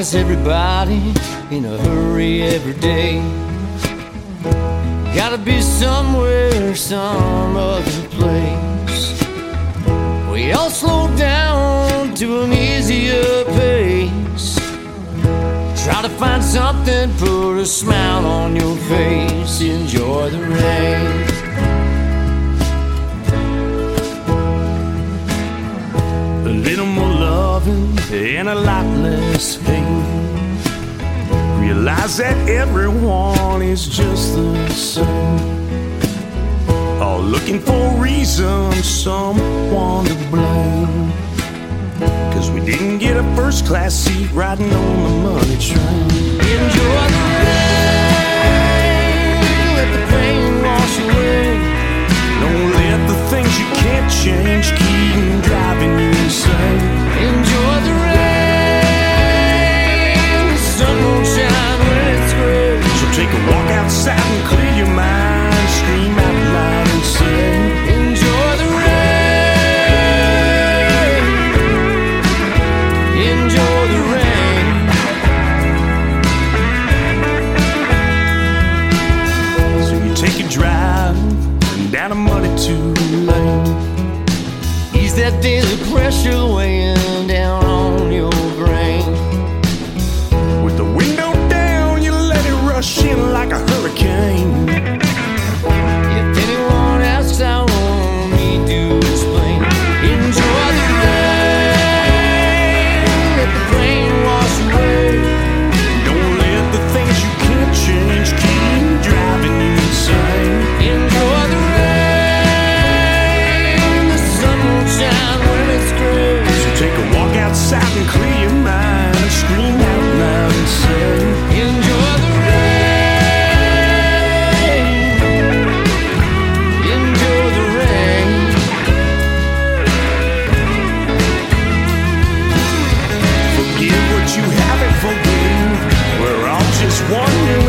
is everybody in a hurry every day? Gotta be somewhere, some other place. We all slow down to an easier pace. Try to find something, put a smile on your face. Enjoy the rain. A little more loving and a lot less hate. Realize that everyone is just the same. All looking for a reason, someone to blame. 'Cause we didn't get a first class seat riding on the money train. Enjoy the rain, let the pain wash away. Don't let the things you can't change keep driving you insane. Enjoy the rain, the sun won't shine when it's gray. So take a walk outside and clear your mind, scream out loud and say, enjoy the rain, enjoy the rain. So you take a drive down a muddy two-lane. Ease that daily pressure weighing down on your brain. With the window down, you let it rush in like a hurricane. If anyone asks, I won't need to explain. Enjoy the rain, let the rain wash away. Don't let the things you can't change keep driving you insane. Enjoy the rain, the sun won't shine when it's gray. So take a walk outside and clear your mind, scream out loud and say, enjoy the rain, enjoy the rain. Forgive what you haven't forgiven. We're all just one